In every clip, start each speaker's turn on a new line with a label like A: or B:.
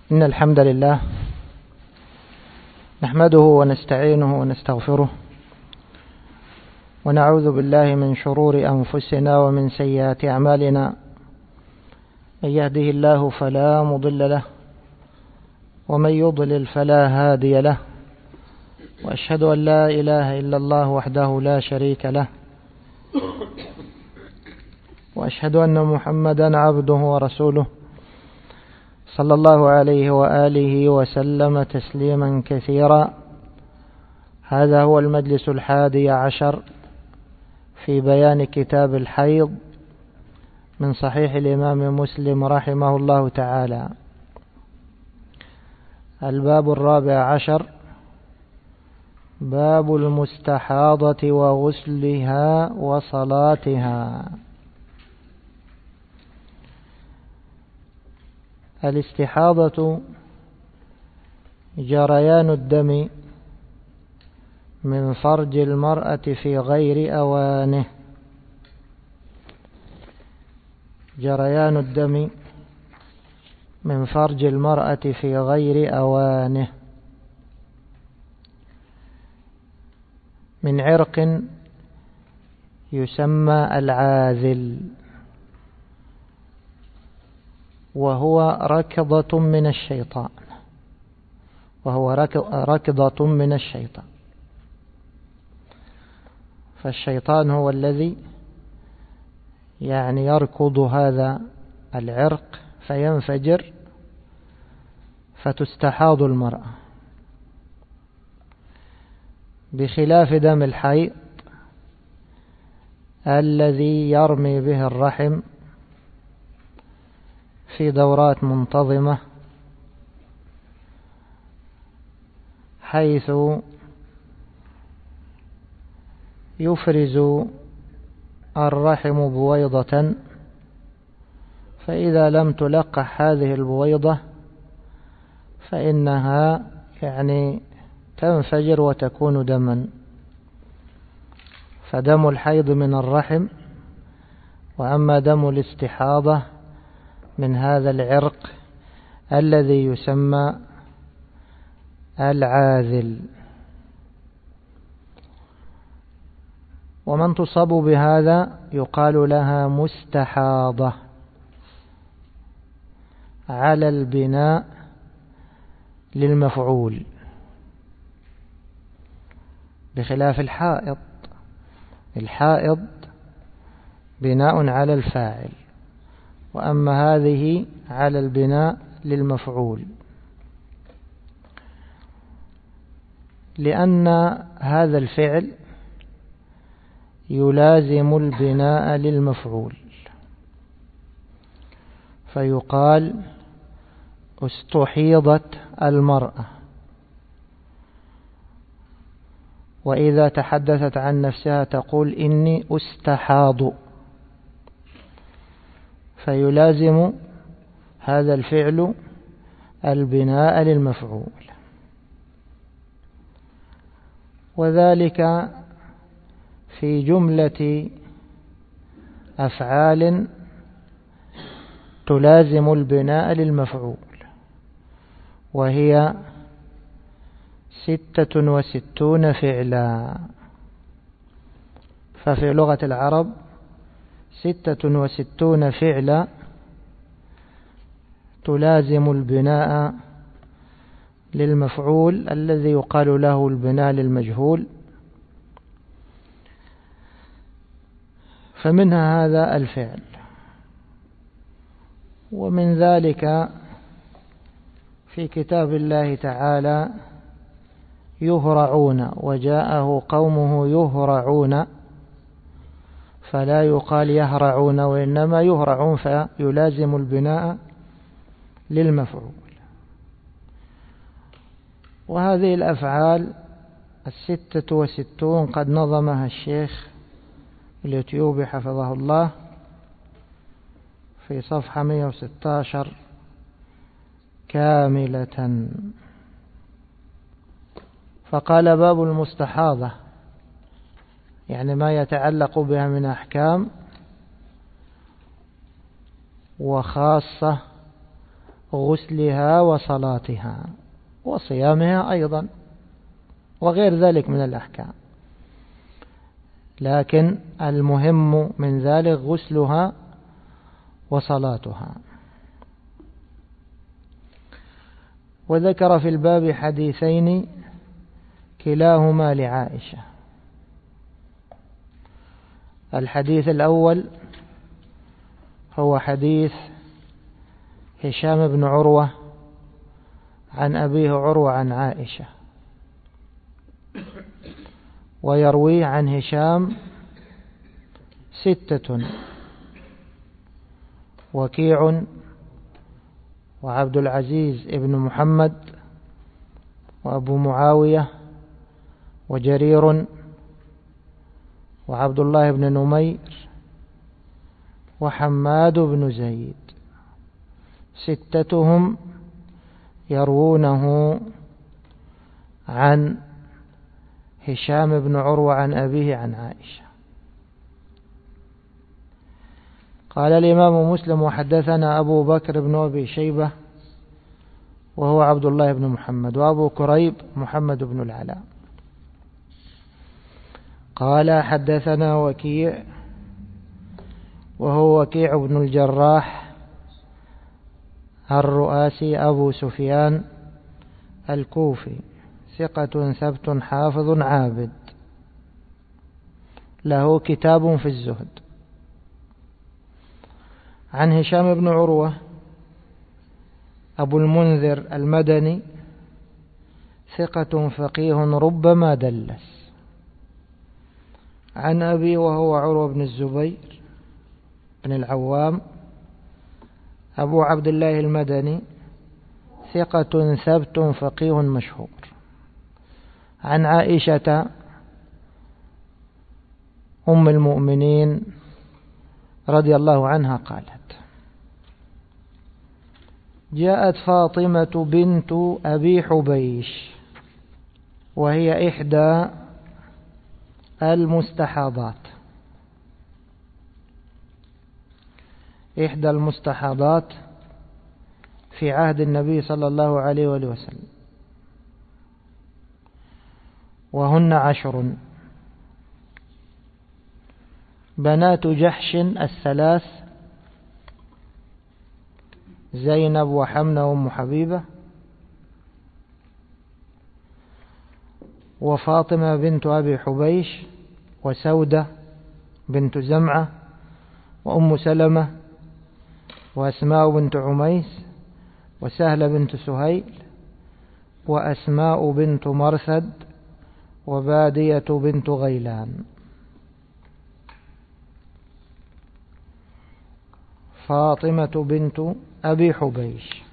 A: إن الحمد لله نحمده ونستعينه ونستغفره ونعوذ بالله من شرور أنفسنا ومن سيئات أعمالنا. من يهده الله فلا مضل له ومن يضلل فلا هادي له، وأشهد أن لا إله إلا الله وحده لا شريك له، وأشهد أن محمدا عبده ورسوله صلى الله عليه وآله وسلم تسليما كثيرا. هذا هو المجلس 11 في بيان كتاب الحيض من صحيح الإمام مسلم رحمه الله تعالى. الباب 14 باب المستحاضة وغسلها وصلاتها. الاستحاضة جريان الدم من فرج المرأة في غير أوانه. جريان الدم من فرج المرأة في غير أوانه من عرق يسمى العاذل، وهو ركضة من الشيطان، فالشيطان هو الذي يركض هذا العرق فينفجر فتستحاض المرأة، بخلاف دم الحيض الذي يرمي به الرحم في دورات منتظمة، حيث يفرز الرحم بويضة، فإذا لم تلقح هذه البويضة فإنها تنفجر وتكون دما. فدم الحيض من الرحم، وأما دم الاستحاضة من هذا العرق الذي يسمى العاذل. ومن تصاب بهذا يقال لها مستحاضة على البناء للمفعول، بخلاف الحائض. الحائض بناء على الفاعل، وأما هذه على البناء للمفعول، لأن هذا الفعل يلازم البناء للمفعول، فيقال استحيضت المرأة، وإذا تحدثت عن نفسها تقول إني أستحاض، فيلازم هذا الفعل البناء للمفعول. وذلك في جملة أفعال تلازم البناء للمفعول، وهي 66 فعلا. ففي لغة العرب 66 فعلا تلازم البناء للمفعول الذي يقال له البناء للمجهول. فمنها هذا الفعل، ومن ذلك في كتاب الله تعالى يهرعون، وجاءه قومه يهرعون، فلا يقال يهرعون وإنما يهرعون، فيلازم البناء للمفعول. وهذه الأفعال 66 قد نظمها الشيخ اليوتيوبي حفظه الله في صفحة 116 كاملة. فقال باب المستحاضة، ما يتعلق بها من أحكام، وخاصة غسلها وصلاتها وصيامها أيضا وغير ذلك من الأحكام، لكن المهم من ذلك غسلها وصلاتها. وذكر في الباب حديثين كلاهما لعائشة. الحديث الأول هو حديث هشام بن عروة عن أبيه عروة عن عائشة، ويرويه عن هشام 6: وكيع وعبد العزيز ابن محمد وأبو معاوية وجرير وعبد الله بن نمير وحماد بن زيد، 6 يروونه عن هشام بن عروة عن أبيه عن عائشة. قال الإمام مسلم: وحدثنا أبو بكر بن أبي شيبة وهو عبد الله بن محمد، وأبو كريب محمد بن العلاء. قال حدثنا وكيع وهو وكيع بن الجراح الرؤاسي أبو سفيان الكوفي، ثقة ثبت حافظ عابد، له كتاب في الزهد. عن هشام بن عروة أبو المنذر المدني، ثقة فقيه ربما دلس. عن أبي وهو عروة بن الزبير بن العوام أبو عبد الله المدني، ثقة ثبت فقيه مشهور. عن عائشة أم المؤمنين رضي الله عنها قالت: جاءت فاطمة بنت أبي حبيش وهي إحدى المستحاضات، إحدى المستحاضات في عهد النبي صلى الله عليه وآله وسلم، وهن 10: بنات جحش 3: زينب وحمنة وأم حبيبة، وفاطمة بنت أبي حبيش، وسودة بنت زمعة، وأم سلمة، وأسماء بنت عميس، وسهلة بنت سهيل، وأسماء بنت مرثد، وبادية بنت غيلان. فاطمة بنت أبي حبيش،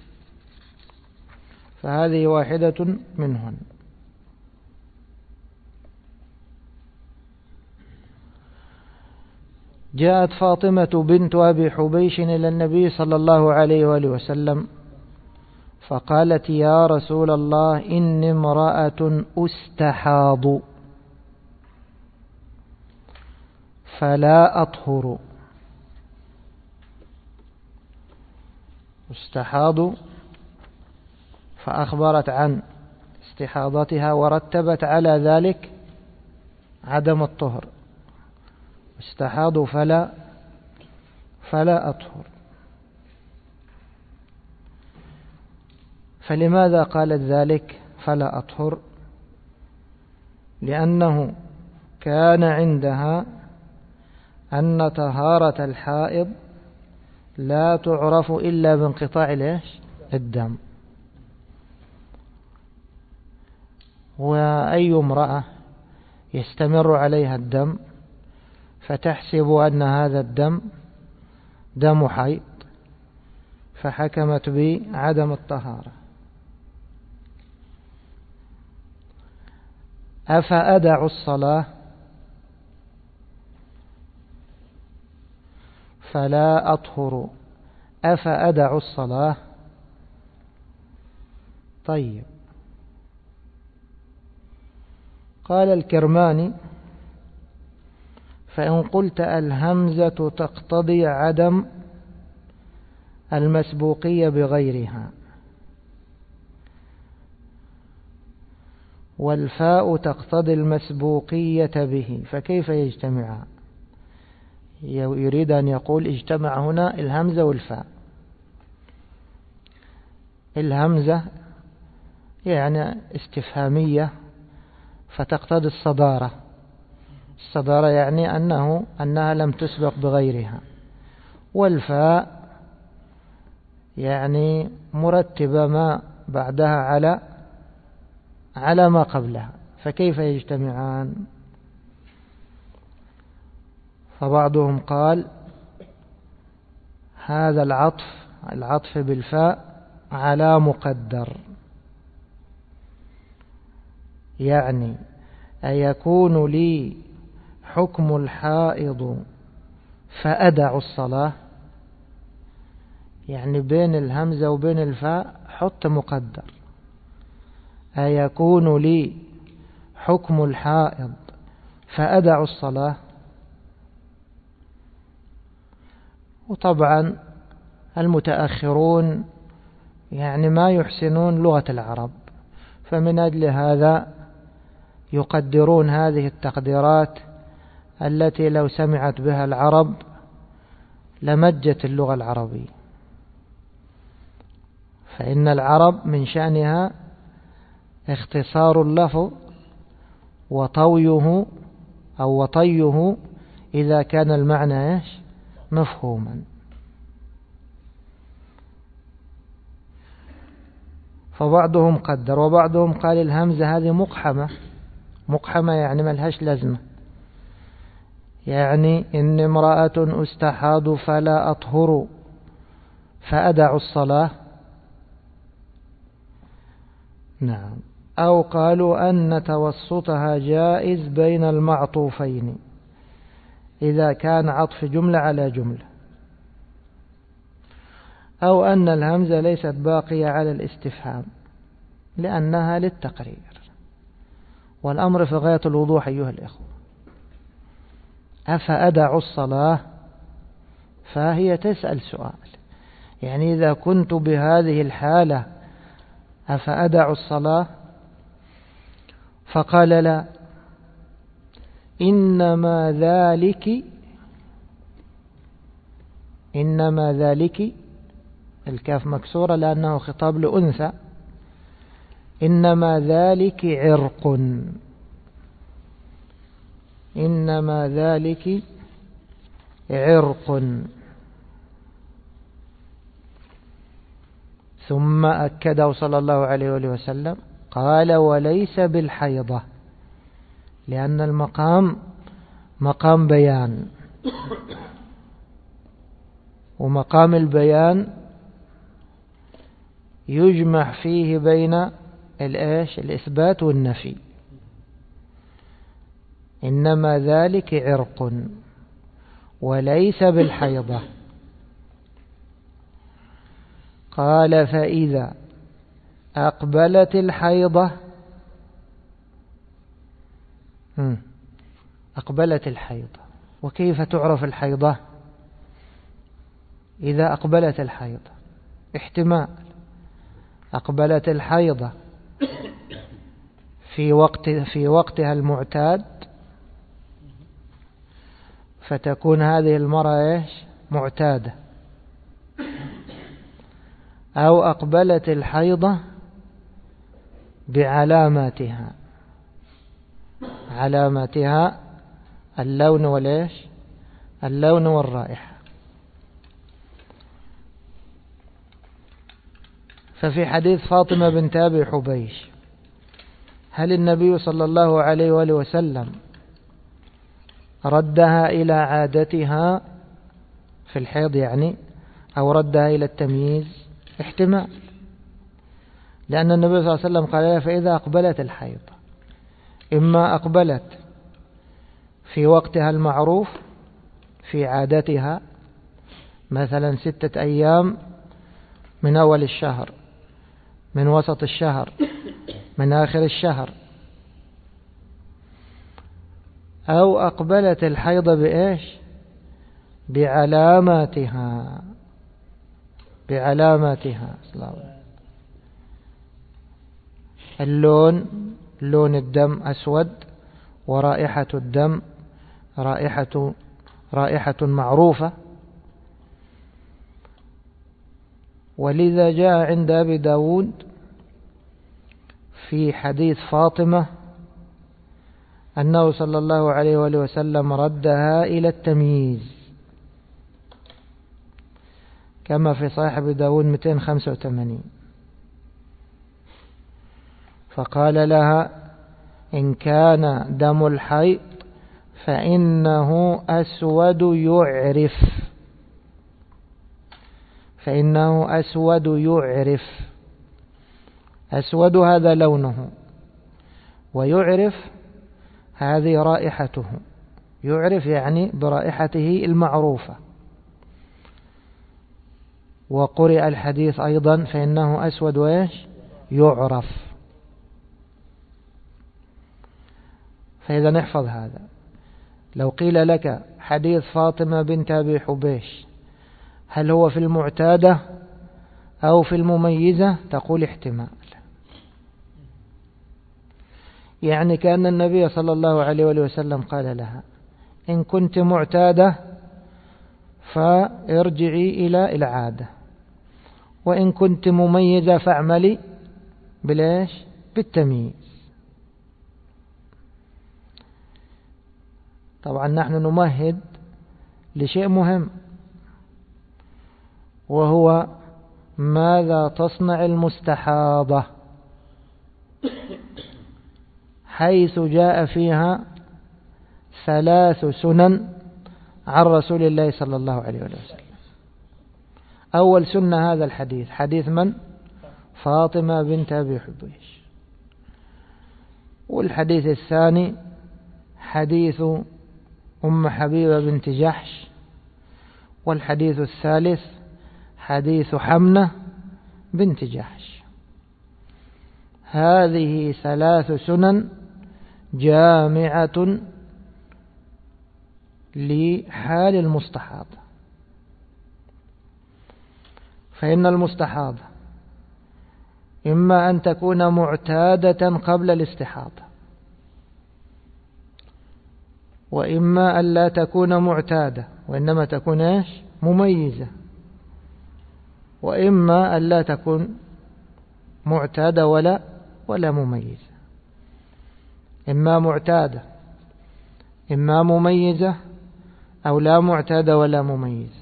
A: فهذه واحدة منهن. جاءت فاطمة بنت أبي حبيش إلى النبي صلى الله عليه وآله وسلم فقالت: يا رسول الله، إني امرأة أستحاض فلا أطهر. استحاض، فأخبرت عن استحاضتها ورتبت على ذلك عدم الطهر. استحاض فلا أطهر. فلماذا قالت ذلك فلا أطهر؟ لأنه كان عندها أن طهارة الحائض لا تعرف إلا بانقطاع الدم. وأي امرأة يستمر عليها الدم فتحسب أن هذا الدم دم حيض، فحكمت بعدم الطهارة. أفأدع الصلاة فلا أطهر، أفأدع الصلاة. طيب، قال الكرماني: فإن قلت الهمزة تقتضي عدم المسبوقية بغيرها، والفاء تقتضي المسبوقية به، فكيف يجتمعان؟ يريد أن يقول اجتمع هنا الهمزة والفاء. الهمزة يعني استفهامية فتقتضي الصدارة. الصدارة يعني أنها لم تسبق بغيرها، والفاء يعني مرتبة ما بعدها على ما قبلها، فكيف يجتمعان؟ فبعضهم قال هذا العطف بالفاء على مقدر، يعني أيكون لي حكم الحائض فأدع الصلاة؟ يعني بين الهمزة وبين الفاء حط مقدر، أيكون لي حكم الحائض فأدع الصلاة؟ وطبعا المتأخرون يعني ما يحسنون لغة العرب، فمن أجل هذا يقدرون هذه التقديرات التي لو سمعت بها العرب لمجت اللغة العربية. فإن العرب من شأنها اختصار اللفظ وطويه أو وطيه إذا كان المعنى مفهوما. فبعضهم قدر، وبعضهم قال الهمزة هذه مقحمة يعني ملهاش لازمة، يعني إن امرأة استحاض فلا أطهر فأدع الصلاة. نعم. أو قالوا أن توسطها جائز بين المعطوفين إذا كان عطف جملة على جملة، أو أن الهمزة ليست باقية على الاستفهام لأنها للتقرير. والأمر في غاية الوضوح أيها الإخوة. أفأدع الصلاة؟ فهي تسأل سؤال، يعني إذا كنت بهذه الحالة أفأدع الصلاة؟ فقال لا، إنما ذلك الكاف مكسورة لأنه خطاب لأنثى، إنما ذلك عرق. ثم أكده صلى الله عليه وسلم قال وليس بالحيضة، لأن المقام مقام بيان، ومقام البيان يجمع فيه بين الإثبات والنفي. إنما ذلك عرق وليس بالحيضة. قال فإذا أقبلت الحيضة، وكيف تعرف الحيضة؟ إذا أقبلت الحيضة احتمال أقبلت الحيضة في وقتها المعتاد، فتكون هذه المرأة معتادة، أو أقبلت الحيضة بعلاماتها، اللون اللون والرائحة. ففي حديث فاطمة بنت أبي حبيش هل النبي صلى الله عليه وآله وسلم ردها إلى عادتها في الحيض يعني، أو ردها إلى التمييز؟ احتمال، لأن النبي صلى الله عليه وسلم قال لها فإذا أقبلت الحيض، إما أقبلت في وقتها المعروف في عادتها، مثلا 6 أيام من أول الشهر، من وسط الشهر، من آخر الشهر، أو أقبلت الحيض بعلاماتها، بعلاماتها. اللون، لون الدم أسود، ورائحة الدم رائحة معروفة. ولذا جاء عند أبي داود في حديث فاطمة أنه صلى الله عليه وآله وسلم ردها إلى التمييز، كما في صحيح أبي داود 285. فقال لها: إن كان دم الحيض فإنه أسود يعرف، فإنه أسود يعرف. أسود هذا لونه، ويعرف هذه رائحته. يعرف يعني برائحته المعروفة. وقرئ الحديث أيضا فإنه أسود وإيش يعرف. فإذا نحفظ هذا. لو قيل لك حديث فاطمة بنت أبي حبيش هل هو في المعتادة أو في المميزة؟ تقول احتمال. يعني كأن النبي صلى الله عليه وسلم قال لها: إن كنت معتادة فارجعي إلى العادة، وإن كنت مميزة فاعملي بالإيش؟ بالتمييز. طبعا نحن نمهد لشيء مهم، وهو ماذا تصنع المستحاضة، حيث جاء فيها 3 سنن عن رسول الله صلى الله عليه وسلم. أول سنة هذا الحديث، حديث من؟ فاطمة بنت أبي حبيش. والحديث الثاني حديث أم حبيبة بنت جحش. والحديث الثالث حديث حمنة بنت جحش. هذه 3 سنن جامعة لحال المستحاضة. فإن المستحاضة إما أن تكون معتادة قبل الاستحاضة، وإما أن لا تكون معتادة وإنما تكون إيش؟ مميزة، وإما أن لا تكون معتادة ولا مميزة. إما معتادة إما مميزة، أو لا معتادة ولا مميزة.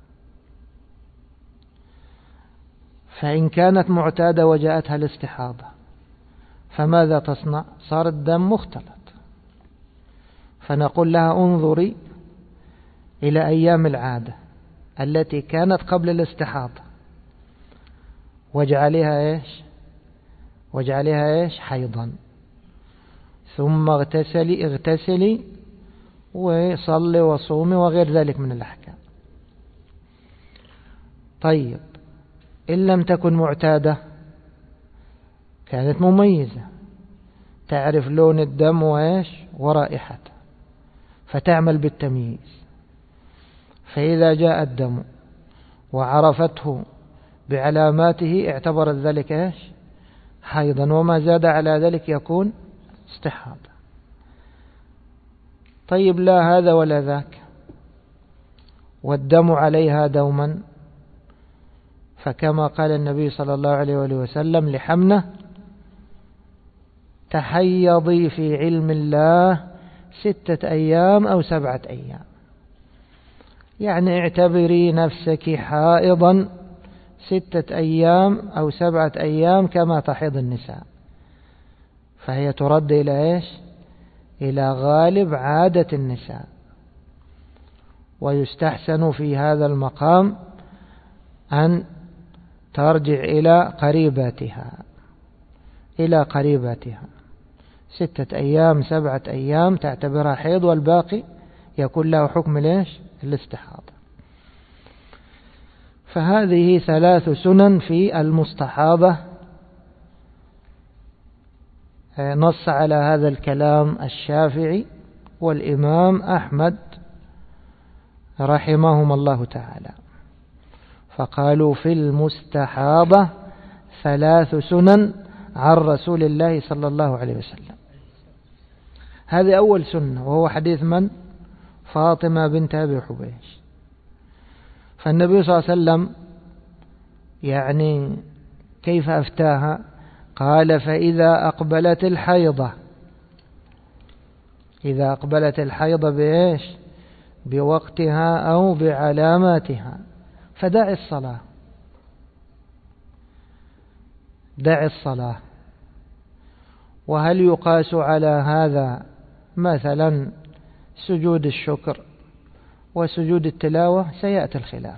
A: فإن كانت معتادة وجاءتها الاستحاضة فماذا تصنع؟ صار الدم مختلط، فنقول لها: انظري إلى أيام العادة التي كانت قبل الاستحاضة واجعليها إيش؟ حيضا، ثم اغتسلي وصلي وصومي وغير ذلك من الأحكام. طيب، إن لم تكن معتادة، كانت مميزة، تعرف لون الدم ورائحته، فتعمل بالتمييز. فإذا جاء الدم وعرفته بعلاماته اعتبرت ذلك حيضا، وما زاد على ذلك يكون استحاضة. طيب، لا هذا ولا ذاك، والدم عليها دوما، فكما قال النبي صلى الله عليه وسلم لحمنة: تحيضي في علم الله 6 أيام أو 7 أيام. يعني اعتبري نفسك حائضا 6 أيام أو 7 أيام كما تحيض النساء. فهي ترد إلى إلى غالب عادة النساء. ويستحسن في هذا المقام أن ترجع إلى قريباتها 6 أيام 7 أيام تعتبرها حيض، والباقي يكون له حكم الاستحاضة. فهذه 3 سنن في المستحاضة. نص على هذا الكلام الشافعي والإمام أحمد رحمهما الله تعالى. فقالوا في المستحاضة 3 سنن عن رسول الله صلى الله عليه وسلم. هذه أول سنة، وهو حديث من؟ فاطمة بنت أبي حبيش. فالنبي صلى الله عليه وسلم يعني كيف أفتاها؟ قال فإذا أقبلت الحيضة، إذا أقبلت الحيضة بإيش؟ بوقتها أو بعلاماتها، فدع الصلاة، دع الصلاة. وهل يقاس على هذا مثلا سجود الشكر وسجود التلاوة؟ سيأتي الخلاف.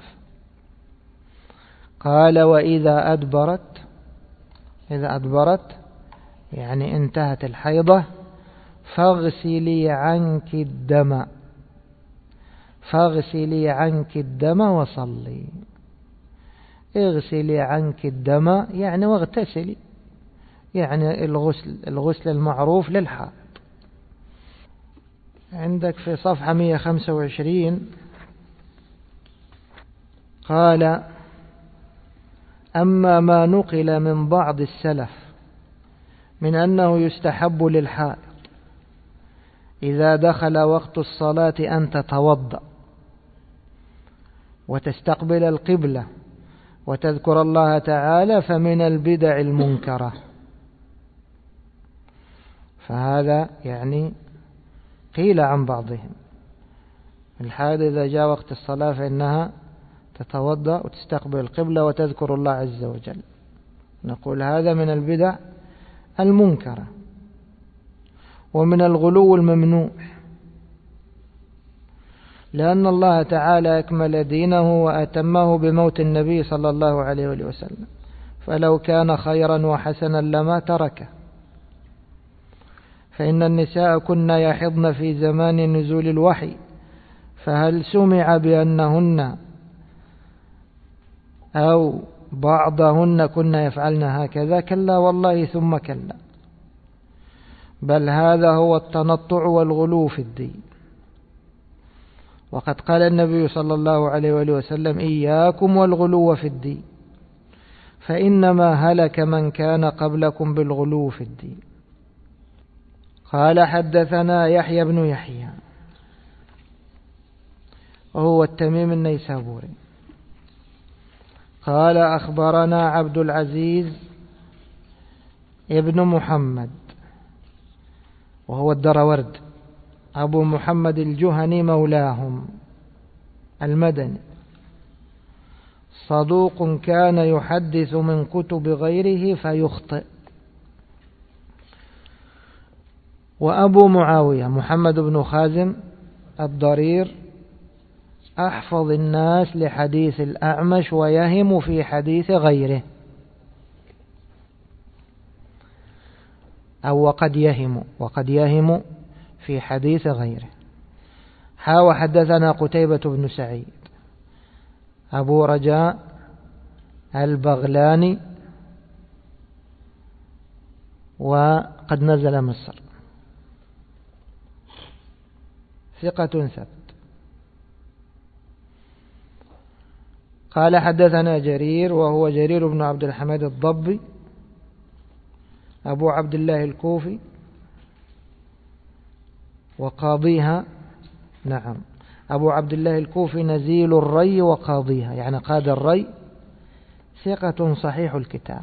A: قال وإذا أدبرت، إذا أدبرت يعني انتهت الحيضة، فاغسلي عنك الدم، فاغسلي عنك الدم وصلي. اغسلي عنك الدم يعني واغتسلي، يعني الغسل المعروف للحائض. عندك في صفحة 125 قال أما ما نقل من بعض السلف من أنه يستحب للحائض إذا دخل وقت الصلاة أن تتوضأ وتستقبل القبلة وتذكر الله تعالى، فمن البدع المنكرة. فهذا يعني قيل عن بعضهم الحائض إذا جاء وقت الصلاة فإنها تتوضأ وتستقبل القبلة وتذكر الله عز وجل. نقول هذا من البدع المنكرة ومن الغلو الممنوع، لأن الله تعالى أكمل دينه وأتمه بموت النبي صلى الله عليه وسلم، فلو كان خيرا وحسنا لما تركه. فإن النساء كن يحضن في زمان نزول الوحي، فهل سمع بأنهن أو بعضهن كن يفعلن هكذا؟ كلا والله ثم كلا، بل هذا هو التنطع والغلو في الدين. وقد قال النبي صلى الله عليه وسلم إياكم والغلو في الدين، فإنما هلك من كان قبلكم بالغلو في الدين. قال حدثنا يحيى بن يحيى وهو التميم النيسابوري قال أخبرنا عبد العزيز ابن محمد وهو الدرورد أبو محمد الجهني مولاهم المدني، صدوق كان يحدث من كتب غيره فيخطئ. وأبو معاوية محمد بن خازم الضرير أحفظ الناس لحديث الأعمش ويهم في حديث غيره، أو وقد يهم في حديث غيره. وحدثنا قتيبة بن سعيد أبو رجاء البغلاني وقد نزل مصر، ثقة ثبت. قال حدثنا جرير وهو جرير بن عبد الحميد الضبي أبو عبد الله الكوفي وقاضيها، نعم أبو عبد الله الكوفي نزيل الري وقاضيها، يعني قاد الري، ثقة صحيح الكتاب.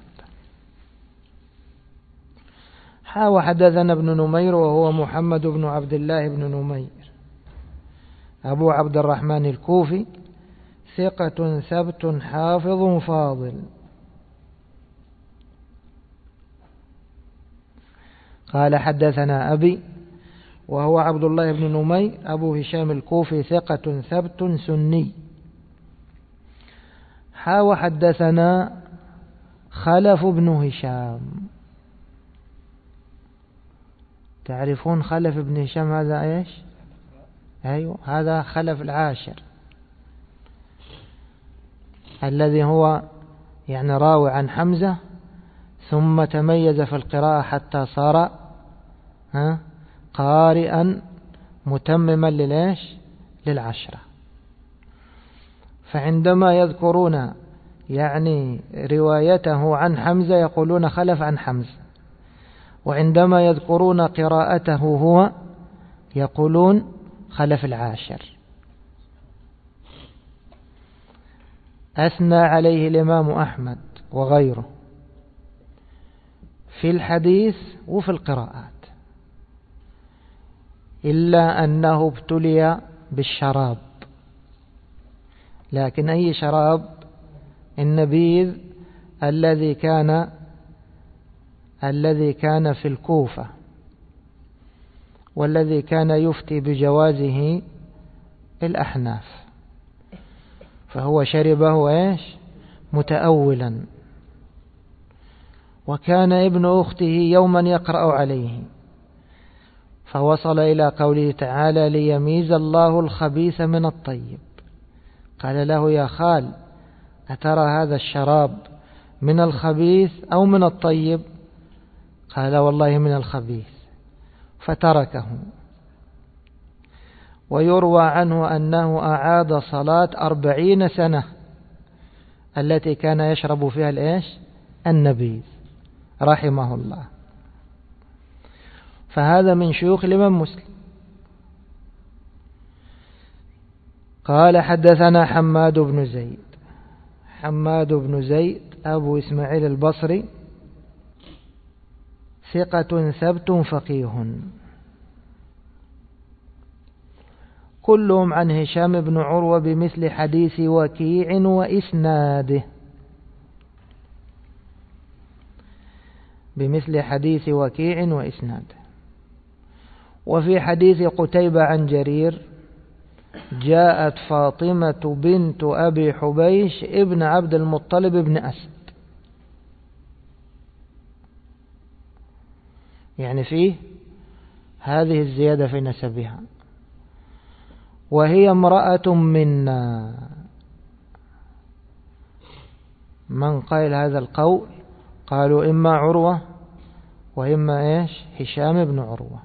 A: وحدثنا ابن نمير وهو محمد بن عبد الله بن نمير أبو عبد الرحمن الكوفي، ثقة ثبت حافظ فاضل. قال حدثنا أبي وهو عبد الله بن نمير أبو هشام الكوفي، ثقة ثبت سني. وحدثنا خلف بن هشام. تعرفون خلف بن هشام هذا ايش؟ أيوه، هذا خلف العاشر الذي هو يعني راوي عن حمزة ثم تميز في القراءة حتى صار قارئا متمما للعشرة. فعندما يذكرون يعني روايته عن حمزة يقولون خلف عن حمزة، وعندما يذكرون قراءته هو يقولون خلف العاشر. أثنى عليه الإمام أحمد وغيره في الحديث وفي القراءات، إلا أنه ابتلي بالشراب. لكن أي شراب؟ النبيذ الذي كان في الكوفة، والذي كان يفتي بجوازه الأحناف، فهو شربه متأولا. وكان ابن أخته يوما يقرأ عليه، فوصل إلى قوله تعالى: ليميز الله الخبيث من الطيب. قال له: يا خال، أترى هذا الشراب من الخبيث أو من الطيب؟ قال: والله من الخبيث، فتركه. ويروى عنه أنه أعاد صلاة 40 سنة التي كان يشرب فيها النبيذ رحمه الله. فهذا من شيوخ الإمام مسلم. قال: حدثنا حماد بن زيد. حماد بن زيد أبو إسماعيل البصري، ثقة ثبت فقيه، كلهم عن هشام بن عروة بمثل حديث وكيع وإسناده، بمثل حديث وكيع وإسناده. وفي حديث قتيبة عن جرير: جاءت فاطمة بنت أبي حبيش ابن عبد المطلب ابن أسد، يعني فيه هذه الزيادة في نسبها، وهي امرأة منا. من قال هذا القول؟ قالوا إما عروة وإما هشام بن عروة.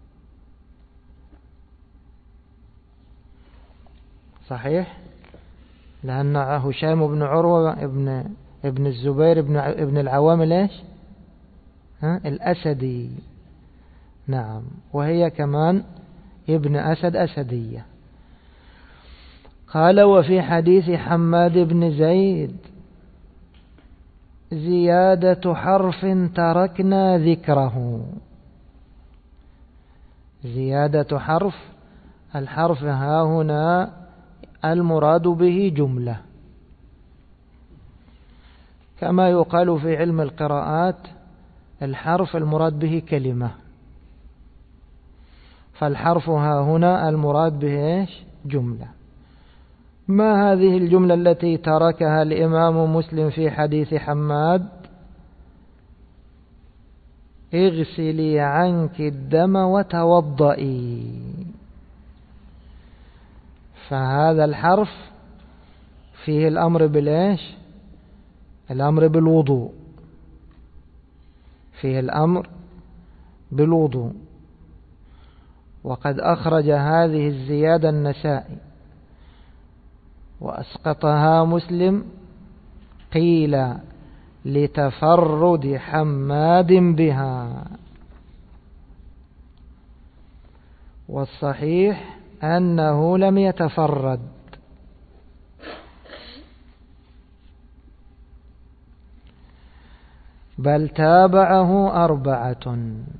A: صحيح، لأن هشام بن عروة ابن الزبير ابن العوام الأسدي. نعم، وهي كمان ابن أسد أسدية. قال: وفي حديث حماد بن زيد زيادة حرف تركنا ذكره. زيادة حرف، الحرف ها هنا المراد به جملة، كما يقال في علم القراءات الحرف المراد به كلمة، فالحرف ها هنا المراد به جملة. ما هذه الجملة التي تركها الإمام مسلم في حديث حماد؟ اغسلي عنك الدم وتوضئي. فهذا الحرف فيه الأمر الأمر بالوضوء، فيه الأمر بالوضوء. وقد أخرج هذه الزيادة النسائي وأسقطها مسلم، قيل لتفرد حماد بها، والصحيح أنه لم يتفرد، بل تابعه 4.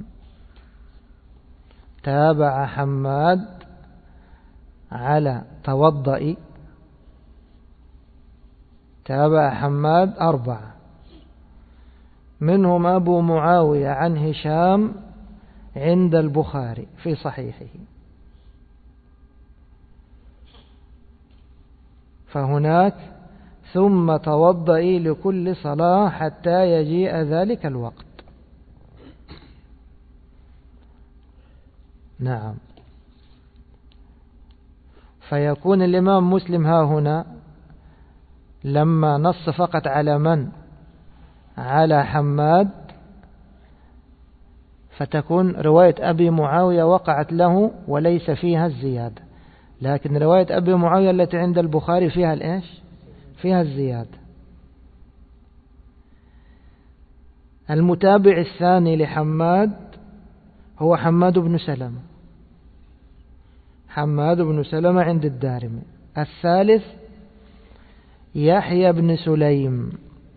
A: تابع حماد على توضئي، تابع حماد 4، منهم أبو معاوية عن هشام عند البخاري في صحيحه. فهناك: ثم توضئي لكل صلاة حتى يجيء ذلك الوقت. نعم، فيكون الإمام مسلم ها هنا لما نص فقط على من؟ على حماد، فتكون رواية أبي معاوية وقعت له وليس فيها الزيادة، لكن رواية أبي معاوية التي عند البخاري فيها فيها الزيادة. المتابع الثاني لحماد هو حماد بن سلمة، حماد بن سلمة عند الدارمي. الثالث يحيى بن سليم،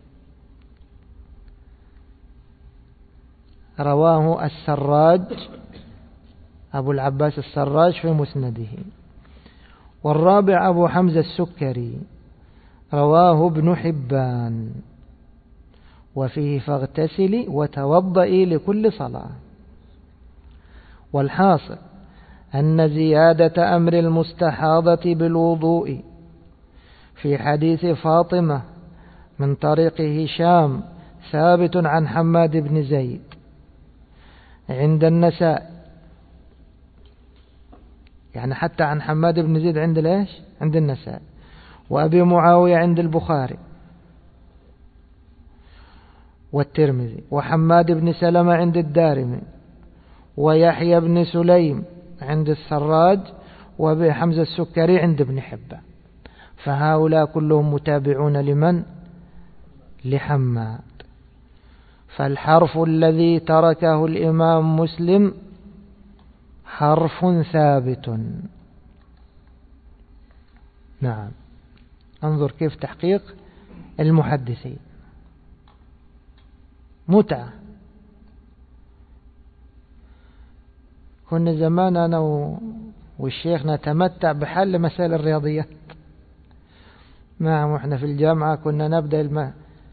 A: رواه السراج أبو العباس السراج في مسنده. والرابع أبو حمزة السكري، رواه ابن حبان، وفيه فاغتسلي وتوضئي لكل صلاة. والحاصل أن زيادة أمر المستحاضة بالوضوء في حديث فاطمة من طريق هشام ثابت عن حماد بن زيد عند النساء، يعني حتى عن حماد بن زيد عند ليش؟ عند النساء. وأبي معاوية عند البخاري والترمذي، وحماد بن سلمة عند الدارمي، ويحيى بن سليم عند السراج، وأبي حمزة السكري عند ابن حبان. فهؤلاء كلهم متابعون لمن؟ لحماد. فالحرف الذي تركه الإمام مسلم حرف ثابت. نعم، انظر كيف تحقيق المحدثين. متعة. كنا زمان أنا والشيخ نتمتع بحل مسائل الرياضيات. نعم، وإحنا في الجامعة كنا نبدأ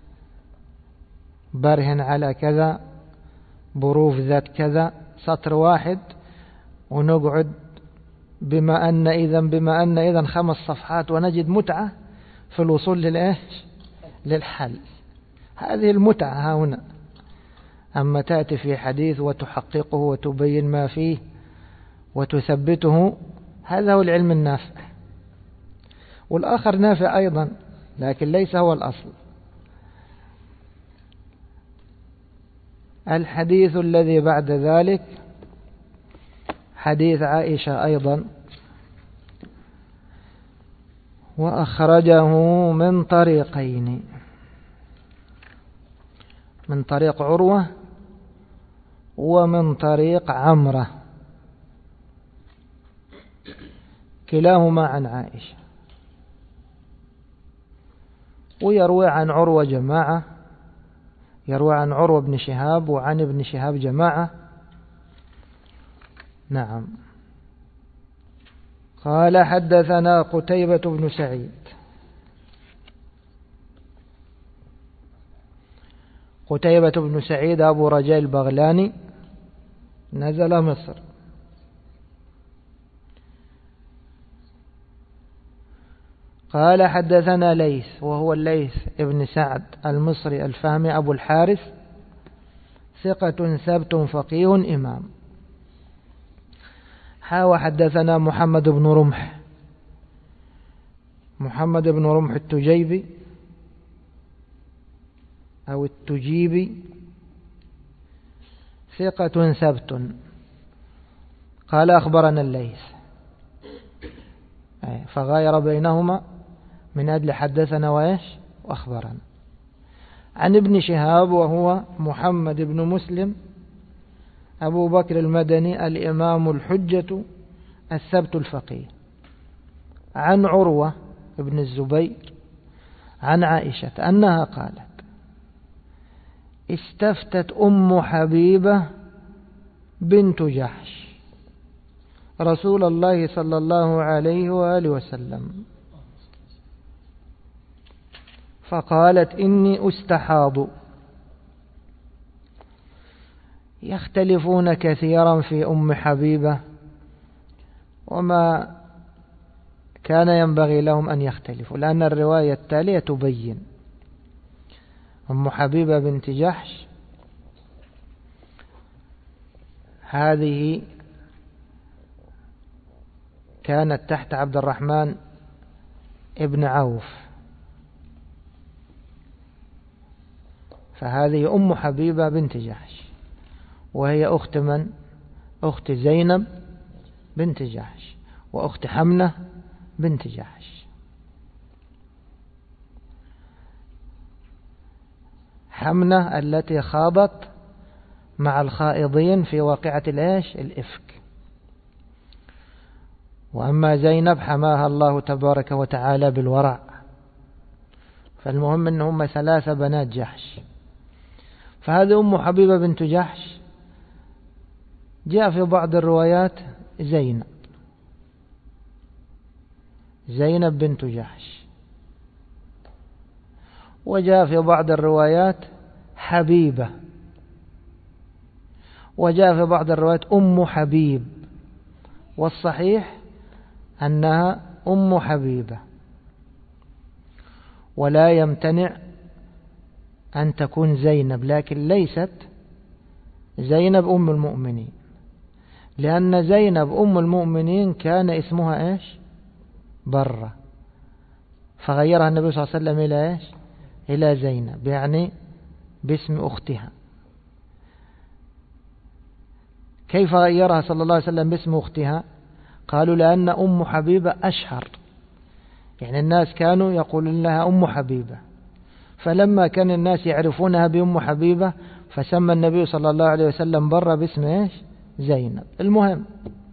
A: برهن على كذا، بروف ذات كذا، سطر واحد، ونقعد بما أن إذا 5 صفحات، ونجد متعة في الوصول للحل. هذه المتعة ها هنا. أما تأتي في حديث وتحققه وتبين ما فيه وتثبته، هذا هو العلم النافع. والآخر نافع أيضا، لكن ليس هو الأصل. الحديث الذي بعد ذلك حديث عائشة أيضا، وأخرجه من طريقين، من طريق عروة ومن طريق عمرة، كلاهما عن عائشة. ويروي عن عروة جماعة، يروي عن عروة بن شهاب وعن ابن شهاب جماعة. نعم. قال حدثنا قتيبة بن سعيد. قتيبة بن سعيد أبو رجاء البغلاني، نزل مصر. قال حدثنا ليث، وهو الليث ابن سعد المصري الفهمي أبو الحارث، ثقة ثبت فقيه إمام. حدثنا محمد بن رمح، محمد بن رمح التجيبي أو التجيبي، ثقة ثبت. قال أخبرنا الليث، فغاير بينهما من أجل حدثنا وأخبرنا. عن ابن شهاب، وهو محمد بن مسلم أبو بكر المدني الإمام الحجة الثبت الفقيه، عن عروة ابن الزبير عن عائشة أنها قالت: استفتت أم حبيبة بنت جحش رسول الله صلى الله عليه وآله وسلم فقالت: إني أستحاض. يختلفون كثيرا في أم حبيبة، وما كان ينبغي لهم أن يختلفوا، لأن الرواية التالية تبين. أم حبيبة بنت جحش هذه كانت تحت عبد الرحمن ابن عوف، فهذه أم حبيبة بنت جحش، وهي أخت من؟ أخت زينب بنت جحش، وأخت حمنة بنت جحش. حمنة التي خاضت مع الخائضين في واقعة الإفك. وأما زينب حماها الله تبارك وتعالى بالورع. فالمهم أنهم 3 بنات جحش. فهذه أم حبيبة بنت جحش جاء في بعض الروايات زينب بنت جحش، وجاء في بعض الروايات حبيبة، وجاء في بعض الروايات أم حبيب، والصحيح أنها أم حبيبة، ولا يمتنع أن تكون زينب، لكن ليست زينب أم المؤمنين، لأن زينب أم المؤمنين كان اسمها برة، فغيرها النبي صلى الله عليه وسلم إلى زينب، يعني باسم أختها. كيف غيرها صلى الله عليه وسلم باسم أختها؟ قالوا لأن أم حبيبة أشهر، يعني الناس كانوا يقولون لها أم حبيبة، فلما كان الناس يعرفونها بأم حبيبة فسمى النبي صلى الله عليه وسلم برة باسم زينب. المهم،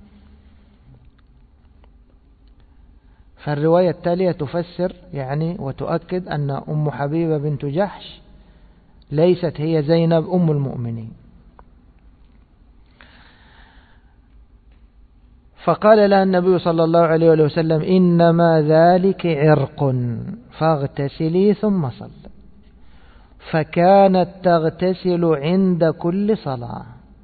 A: فالرواية التالية تفسر يعني وتؤكد أن أم حبيبة بنت جحش ليست هي زينب أم المؤمنين. فقال لها النبي صلى الله عليه وسلم: إنما ذلك عرق فاغتسلي ثم صلي. فكانت تغتسل عند كل صلاة.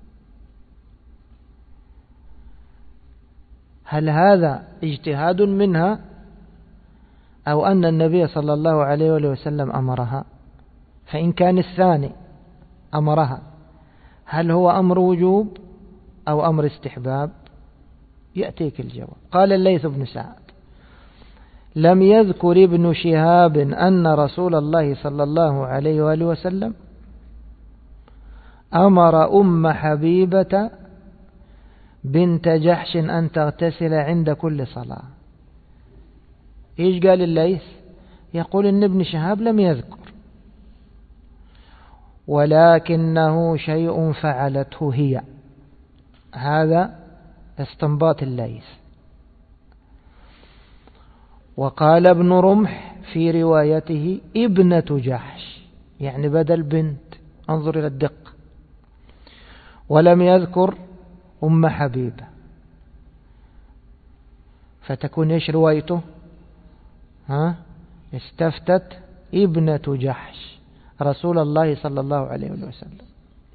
A: هل هذا اجتهاد منها أو أن النبي صلى الله عليه وسلم أمرها؟ فإن كان الثاني أمرها، هل هو أمر وجوب أو أمر استحباب؟ يأتيك الجواب. قال الليث بن سعد: لم يذكر ابن شهاب أن رسول الله صلى الله عليه وآله وسلم أمر أم حبيبة بنت جحش أن تغتسل عند كل صلاة. إيش قال الليث؟ يقول إن ابن شهاب لم يذكر، ولكنه شيء فعلته هي. هذا استنباط الليث. وقال ابن رمح في روايته: ابنة جحش، يعني بدل بنت. انظر إلى الدقة. ولم يذكر أم حبيبة، فتكون إيش روايته؟ استفتت ابنة جحش رسول الله صلى الله عليه وسلم.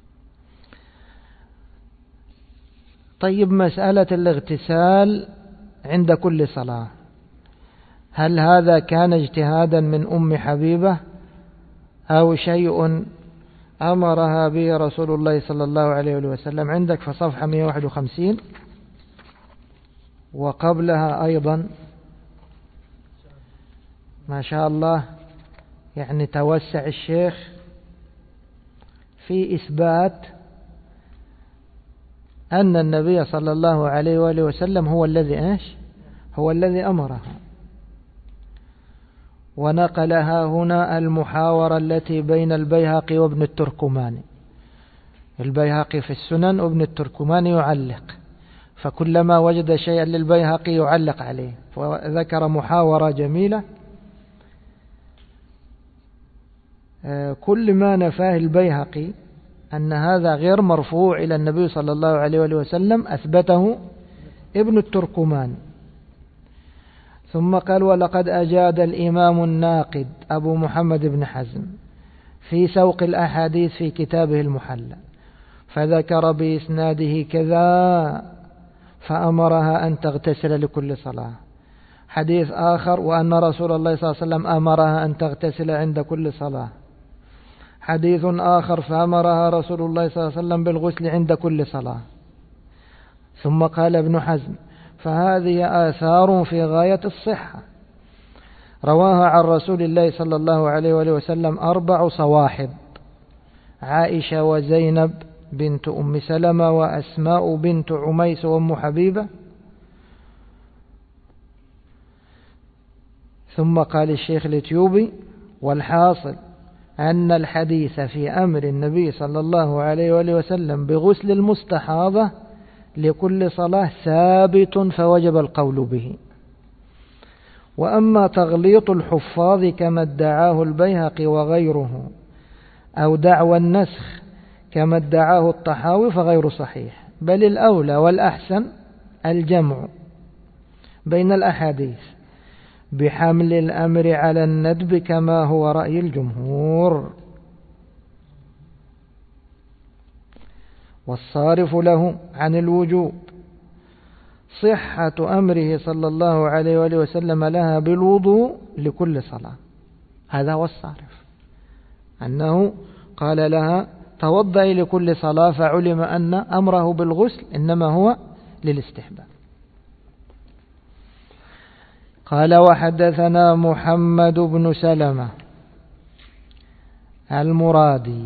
A: طيب، مسألة الاغتسال عند كل صلاة، هل هذا كان اجتهادا من أم حبيبة أو شيء أمرها به رسول الله صلى الله عليه وسلم؟ عندك في صفحة 151 وقبلها أيضا، ما شاء الله، يعني توسع الشيخ في إثبات أن النبي صلى الله عليه وآله وسلم هو الذي أمرها. ونقلها هنا المحاورة التي بين البيهقي وابن التركماني. البيهقي في السنن وابن التركماني يعلق، فكلما وجد شيئا للبيهقي يعلق عليه، فذكر محاورة جميلة. كل ما نفاه البيهقي أن هذا غير مرفوع إلى النبي صلى الله عليه وسلم أثبته ابن التركمان. ثم قال: ولقد أجاد الإمام الناقد أبو محمد بن حزم في سوق الأحاديث في كتابه المحلى، فذكر بإسناده كذا فأمرها أن تغتسل لكل صلاة. حديث آخر: وأن رسول الله صلى الله عليه وسلم أمرها أن تغتسل عند كل صلاة. حديث آخر: فأمرها رسول الله صلى الله عليه وسلم بالغسل عند كل صلاة. ثم قال ابن حزم: فهذه آثار في غاية الصحة، رواها عن رسول الله صلى الله عليه وسلم 4 صواحب: عائشة وزينب بنت أم سلمة وأسماء بنت عميس وأم حبيبة. ثم قال الشيخ الإثيوبي: والحاصل أن الحديث في أمر النبي صلى الله عليه وآله وسلم بغسل المستحاضة لكل صلاة ثابت فوجب القول به. وأما تغليط الحفاظ كما ادعاه البيهقي وغيره أو دعوى النسخ كما ادعاه الطحاوي فغير صحيح، بل الأولى والأحسن الجمع بين الأحاديث بحمل الأمر على الندب كما هو رأي الجمهور. والصارف له عن الوجوب صحة أمره صلى الله عليه وآله وسلم لها بالوضوء لكل صلاة. هذا هو الصارف، أنه قال لها توضئي لكل صلاة، فعلم أن أمره بالغسل إنما هو للاستحباب. قال وحدثنا محمد بن سلمة المرادي،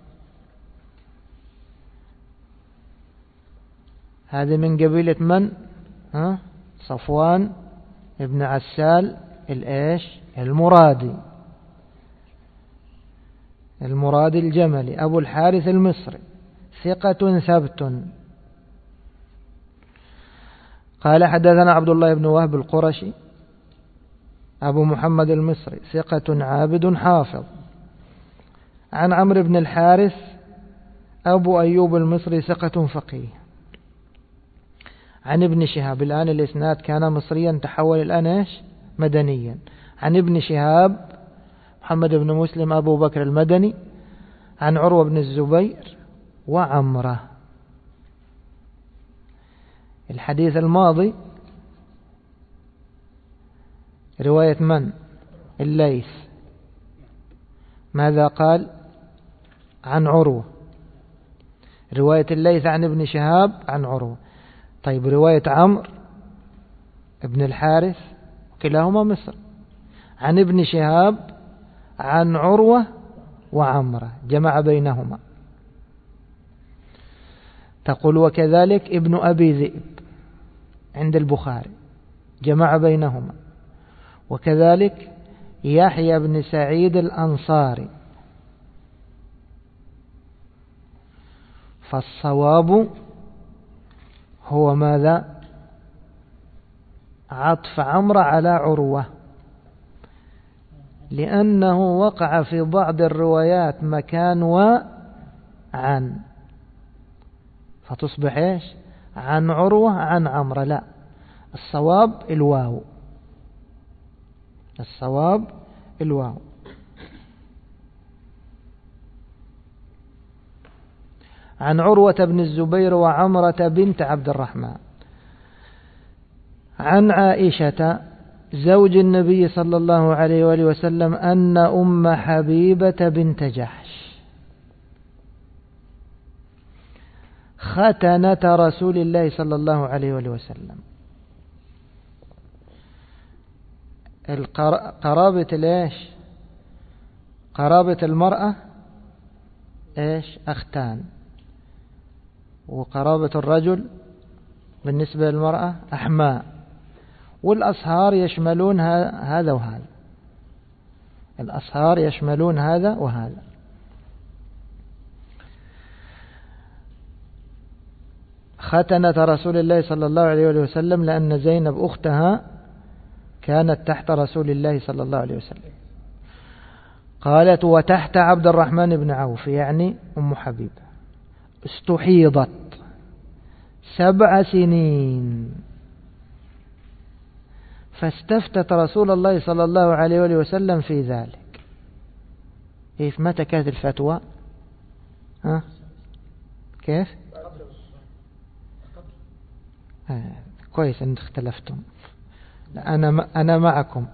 A: هذه من قبيلة من؟ صفوان ابن عسال المرادي الجملي أبو الحارث المصري، ثقة ثبت. قال حدثنا عبد الله بن وهب القرشي أبو محمد المصري، ثقة عابد حافظ، عن عمرو بن الحارث أبو أيوب المصري، ثقة فقيه، عن ابن شهاب. الآن الإسناد كان مصريا تحول الآن مدنيا. عن ابن شهاب محمد بن مسلم أبو بكر المدني، عن عروة بن الزبير وعمرة. الحديث الماضي رواية من؟ الليث. ماذا قال؟ عن عروة. رواية الليث عن ابن شهاب عن عروة. طيب رواية عمرو ابن الحارث كلاهما مصر، عن ابن شهاب عن عروة وعمرة، جمع بينهما. تقول وكذلك ابن أبي ذئب عند البخاري، جمع بينهما. وكذلك يحيى بن سعيد الأنصاري. فالصواب هو ماذا؟ عطف عمرو على عروة، لأنه وقع في بعض الروايات مكان وعن، فتصبح عن عروة عن عمرو. لا، الصواب الواو، الصواب الواو. عن عروة بن الزبير وعمرة بنت عبد الرحمن، عن عائشة زوج النبي صلى الله عليه وآله وسلم أن أم حبيبة بنت جحش ختنة رسول الله صلى الله عليه وآله وسلم. قرابة قرابة المرأة أختان، وقرابة الرجل بالنسبة للمرأة أحماء، والأصهار يشملون هذا وهذا، الأصهار يشملون هذا وهذا. ختنة رسول الله صلى الله عليه وسلم لأن زينب أختها كانت تحت رسول الله صلى الله عليه وسلم. قالت وتحت عبد الرحمن بن عوف، يعني أم حبيبة. استحيضت 7 سنين، فاستفتت رسول الله صلى الله عليه وسلم في ذلك. متى كانت الفتوى؟ كيف؟ كويس أن اختلفتم. أنا معكم،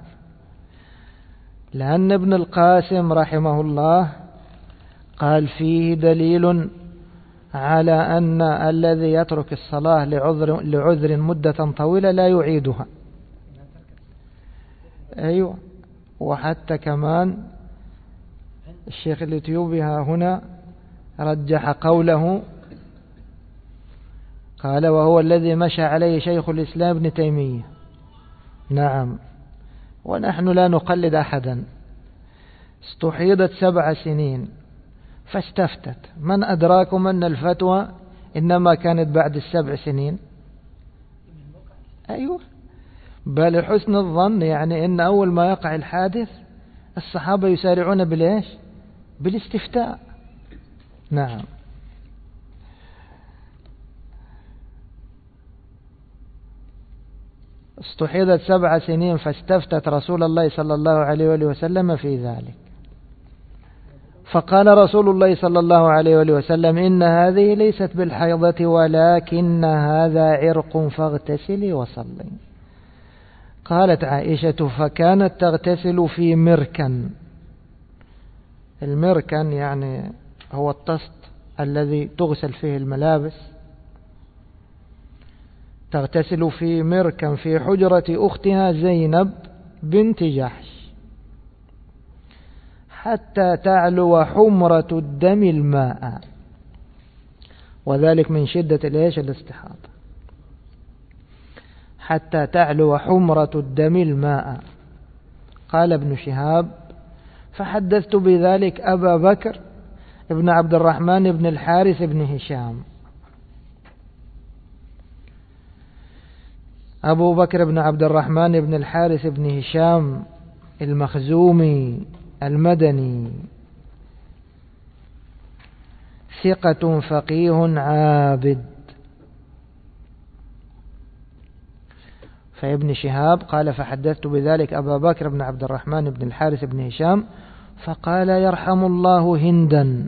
A: لأن ابن القاسم رحمه الله قال فيه دليل على أن الذي يترك الصلاة لعذر مدة طويلة لا يعيدها. أيوة. وحتى كمان الشيخ الإثيوبي هنا رجح قوله، قال وهو الذي مشى عليه شيخ الإسلام ابن تيمية. نعم، ونحن لا نقلد أحدا، استحيضت 7 سنين فاستفتت. من أدراكم أن الفتوى إنما كانت بعد 7 سنين؟ أيوة، بل حسن الظن يعني إن أول ما يقع الحادث الصحابة يسارعون بالإيش؟ بالاستفتاء. نعم. استحيضت 7 سنين فاستفتت رسول الله صلى الله عليه وآله وسلم في ذلك، فقال رسول الله صلى الله عليه وآله وسلم: إن هذه ليست بالحيضة ولكن هذا عرق فاغتسلي وصلي. قالت عائشة: فكانت تغتسل في مركن. المركن يعني هو الطست الذي تغسل فيه الملابس. تغتسل في مركن في حجرة أختها زينب بنت جحش حتى تعلو حمرة الدم الماء، وذلك من شدة الاستحاضة. حتى تعلو حمرة الدم الماء. قال ابن شهاب: فحدثت بذلك أبا بكر ابن عبد الرحمن بن الحارث بن هشام. أبو بكر بن عبد الرحمن بن الحارث بن هشام المخزومي المدني، ثقة فقيه عابد. فابن شهاب قال: فحدثت بذلك أبا بكر بن عبد الرحمن بن الحارث بن هشام فقال: يرحم الله هندا،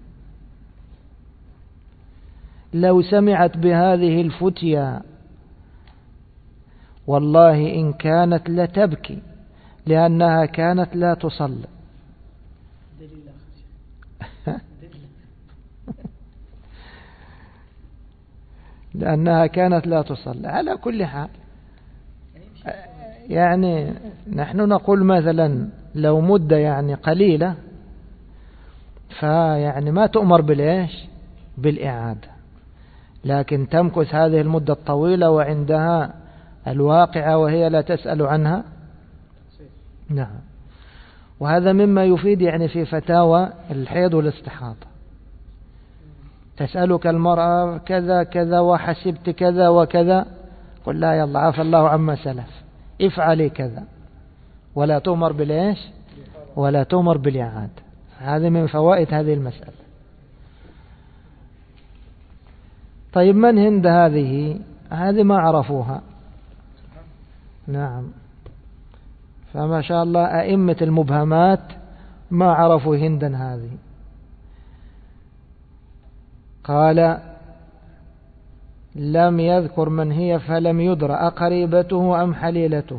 A: لو سمعت بهذه الفتيا والله إن كانت لتبكي لأنها كانت لا تصلي. لأنها كانت لا تصلي. على كل حال يعني نحن نقول مثلا لو مدة يعني قليلة فيعني ما تؤمر بالإيش؟ بالإعادة، لكن تمكث هذه المدة الطويلة وعندها الواقعة وهي لا تسأل عنها. نعم. وهذا مما يفيد يعني في فتاوى الحيض والاستحاضة. تسألك المرأة كذا كذا وحسبت كذا وكذا، قل لا يلا عفى الله عما سلف، افعلي كذا، ولا تؤمر بالإيش؟ ولا تؤمر بالإعادة. هذه من فوائد هذه المسألة. طيب من هند هذه ما عرفوها. نعم. فما شاء الله أئمة المبهمات ما عرفوا هندا هذه. قال: لم يذكر من هي فلم يدر أقريبته أم حليلته.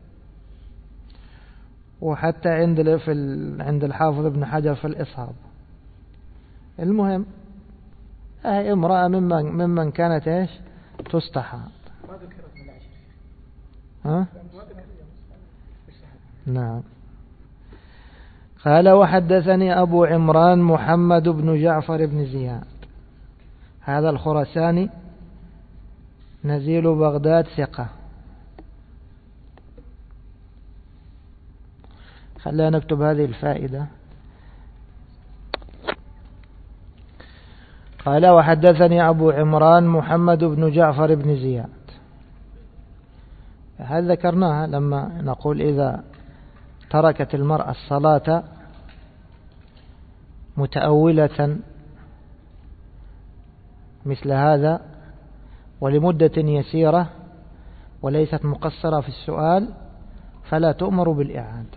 A: وحتى عند الحافظ ابن حجر في الإصابة. المهم امرأة ممن كانت ايش؟ تستحاض. ها؟ نعم. قال: وحدثني أبو عمران محمد بن جعفر بن زياد، هذا الخراساني نزيل بغداد، ثقة. خلينا نكتب هذه الفائدة. قال: وحدثني أبو عمران محمد بن جعفر بن زياد. هذا ذكرناها لما نقول إذا تركت المرأة الصلاة متأولة مثل هذا ولمدة يسيرة وليست مقصرة في السؤال فلا تؤمر بالإعادة.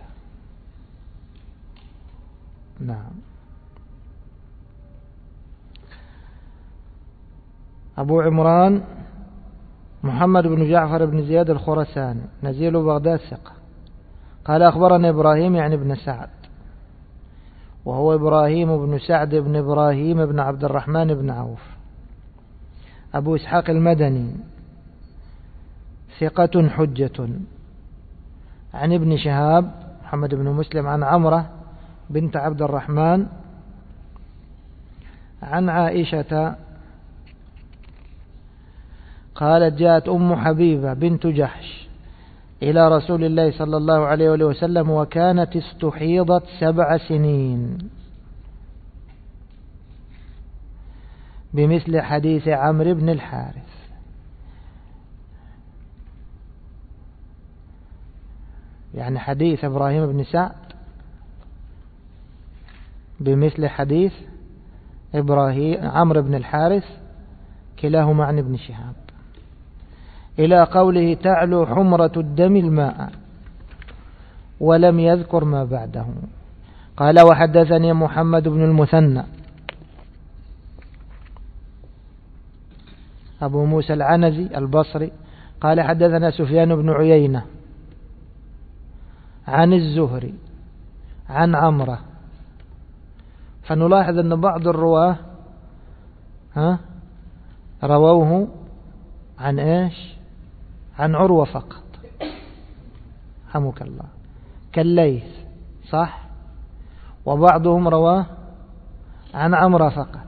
A: نعم. أبو عمران محمد بن جعفر بن زياد الخراساني نزيل بغداد، ثقة. قال: أخبرنا إبراهيم يعني بن سعد، وهو إبراهيم بن سعد بن إبراهيم بن عبد الرحمن بن عوف، أبو إسحاق المدني، ثقة حجة. عن ابن شهاب محمد بن مسلم عن عمرة بنت عبد الرحمن عن عائشة قالت: جاءت أم حبيبة بنت جحش إلى رسول الله صلى الله عليه وسلم وكانت استحيضت 7 سنين، بمثل حديث عمرو بن الحارث. يعني حديث إبراهيم بن سعد بمثل حديث عمرو بن الحارث، كلاهما عن ابن شهاب، إلى قوله تعلو حمرة الدم الماء، ولم يذكر ما بعده. قال وحدثني محمد بن المثنى أبو موسى العنزي البصري قال حدثنا سفيان بن عيينة عن الزهري عن عمرة. فنلاحظ أن بعض الرواه رووه عن إيش؟ عن عروة فقط، رحمك الله، كالليث، صح؟ وبعضهم رواه عن عمرة فقط،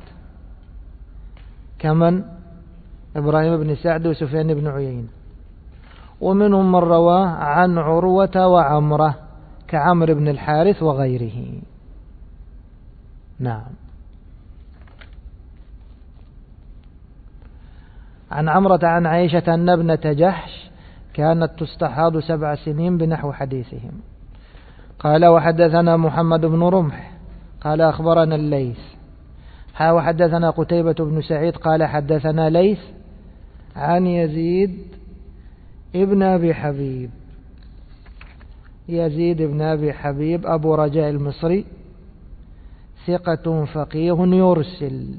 A: كمن إبراهيم بن سعد وسفيان بن عيينة. ومنهم من رواه عن عروة وعمرة كعمر بن الحارث وغيره. نعم. عن عمرة عن عائشة أن ابنة جحش كانت تستحاض 7 سنين بنحو حديثهم. قال وحدثنا محمد بن رمح قال أخبرنا الليث وحدثنا قتيبة بن سعيد قال حدثنا ليث عن يزيد ابن أبي حبيب. يزيد بن أبي حبيب أبو رجاء المصري ثقة فقيه يرسل،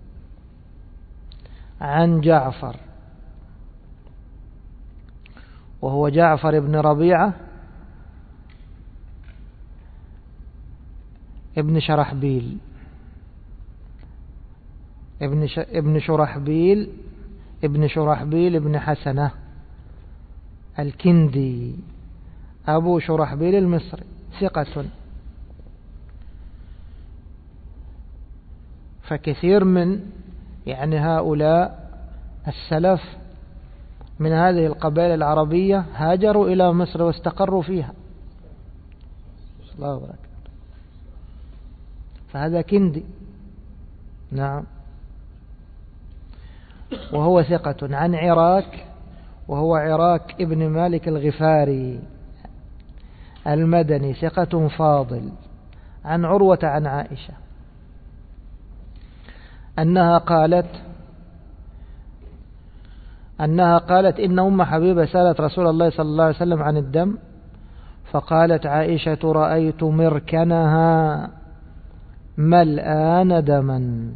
A: عن جعفر وهو جعفر بن ربيعة ابن شرحبيل ابن شرحبيل ابن حسنة الكندي أبو شرحبيل المصري ثقة. فكثير من هؤلاء السلف من هذه القبائل العربية هاجروا إلى مصر واستقروا فيها. الله أكبر. فهذا كندي. نعم. وهو ثقة عن عراك وهو عراك ابن مالك الغفاري المدني ثقة فاضل، عن عروة عن عائشة أنها قالت إن أم حبيبة سألت رسول الله صلى الله عليه وسلم عن الدم، فقالت عائشة رأيت مركنها ملآن دما.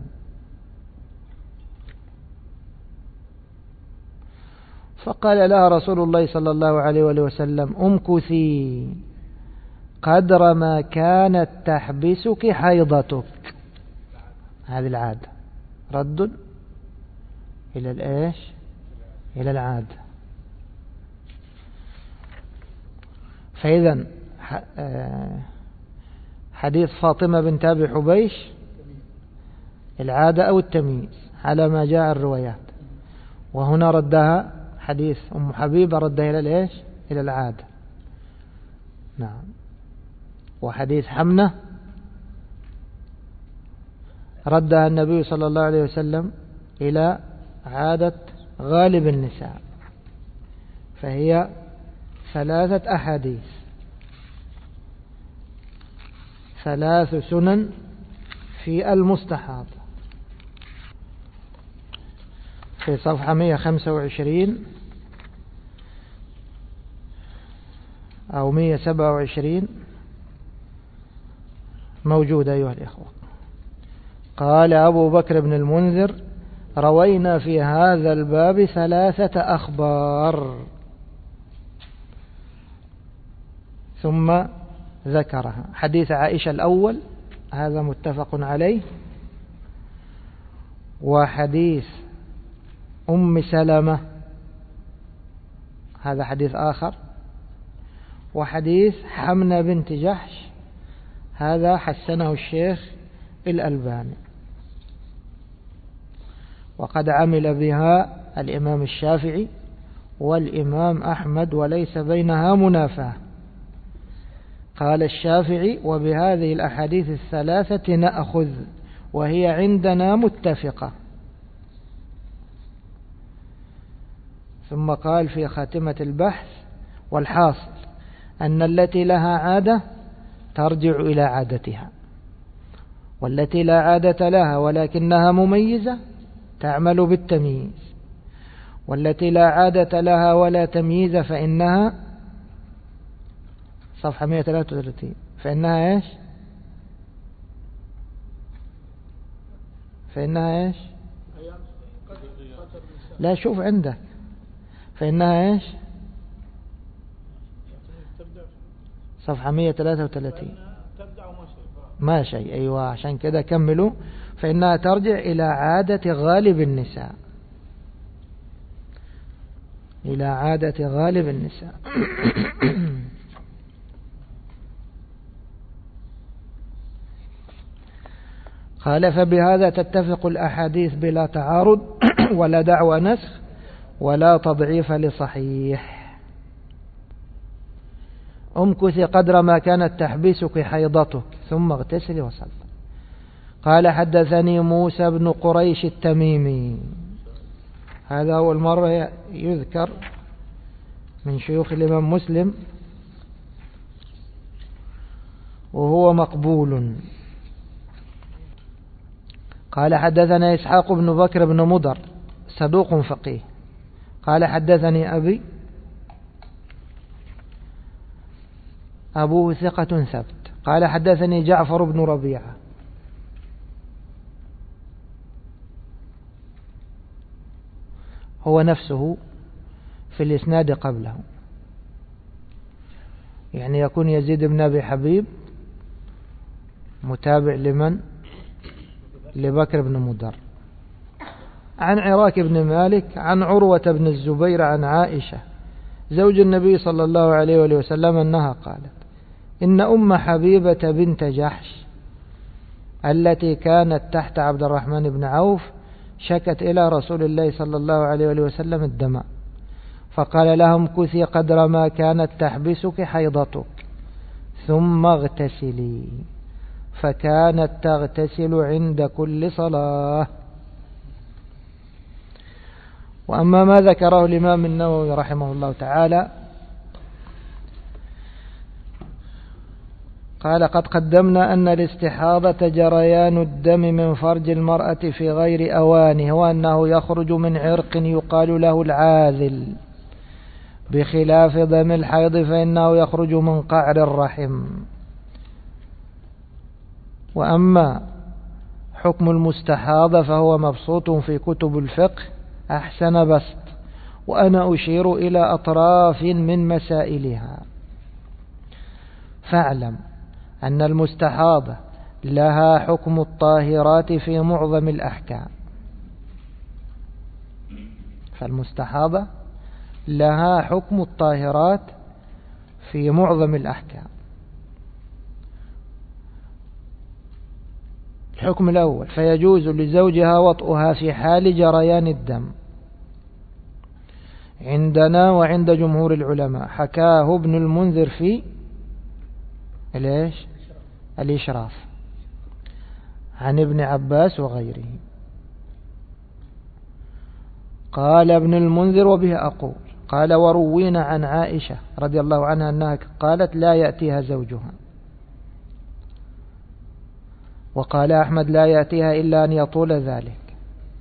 A: فقال لها رسول الله صلى الله عليه وسلم امكثي قدر ما كانت تحبسك حيضتك. هذه العادة، رد إلى الإيش؟ إلى العادة. فإذا حديث فاطمة بنت أبي حبيش العادة أو التمييز على ما جاء الروايات، وهنا ردها حديث أم حبيبة ردها إلى الإيش؟ إلى العادة. نعم. وحديث حمنة ردها النبي صلى الله عليه وسلم إلى عادة غالب النساء، فهي 3 أحاديث، 3 سنن في المستحاض، في صفحة 125 أو 127 موجودة أيها الإخوة. قال أبو بكر بن المنذر روينا في هذا الباب 3 أخبار، ثم ذكرها. حديث عائشة الأول هذا متفق عليه، وحديث أم سلمة هذا حديث آخر، وحديث حمنة بنت جحش هذا حسنه الشيخ الألباني، وقد عمل بها الإمام الشافعي والإمام أحمد وليس بينها منافاة. قال الشافعي: وبهذه الأحاديث الثلاثة نأخذ، وهي عندنا متفقة. ثم قال في خاتمة البحث: والحاصل أن التي لها عادة ترجع إلى عادتها، والتي لا عادة لها ولكنها مميزة تعمل بالتمييز، والتي لا عادة لها ولا تمييز فإنها صفحة 133 فإنها إيش؟ فإنها إيش؟ لا، شوف عندك. فإنها إيش؟ صفحة 133 ما شيء. أيوة، عشان كده كملوا. فإنها ترجع إلى عادة غالب النساء، إلى عادة غالب النساء. قال: فبهذا تتفق الأحاديث بلا تعارض ولا دعوى نسخ ولا تضعيف لصحيح. امكثي قدر ما كانت تحبسك حيضتك ثم اغتسلي وصلي. قال: حدثني موسى بن قريش التميمي، هذا أول مرة يذكر من شيوخ الإمام مسلم، وهو مقبول. قال: حدثنا إسحاق بن بكر بن مضر صدوق فقيه. قال: حدثني أبوه ثقة ثبت. قال: حدثني جعفر بن ربيعة هو نفسه في الإسناد قبله، يعني يكون يزيد بن أبي حبيب متابع لمن؟ لبكر بن مضر، عن عراك بن مالك عن عروة بن الزبير عن عائشة زوج النبي صلى الله عليه وسلم أنها قالت: إن أم حبيبة بنت جحش التي كانت تحت عبد الرحمن بن عوف شكت إلى رسول الله صلى الله عليه وسلم الدماء، فقال لهم: كثي قدر ما كانت تحبسك حيضتك ثم اغتسلي، فكانت تغتسل عند كل صلاة. وأما ما ذكره الإمام النووي رحمه الله تعالى، قال: قد قدمنا أن الاستحاضة جريان الدم من فرج المرأة في غير أوانه، وأنه يخرج من عرق يقال له العاذل، بخلاف دم الحيض فإنه يخرج من قعر الرحم. وأما حكم المستحاضة فهو مبسوط في كتب الفقه أحسن بسط، وأنا أشير إلى أطراف من مسائلها. فاعلم أن المستحاضة لها حكم الطاهرات في معظم الأحكام، فالمستحاضة لها حكم الطاهرات في معظم الأحكام. الحكم الأول: فيجوز لزوجها وطئها في حال جريان الدم عندنا وعند جمهور العلماء، حكاه ابن المنذر في الإشراف عن ابن عباس وغيره. قال ابن المنذر: وبه أقول. قال: وروينا عن عائشة رضي الله عنها أنها قالت: لا يأتيها زوجها. وقال أحمد: لا يأتيها إلا أن يطول ذلك.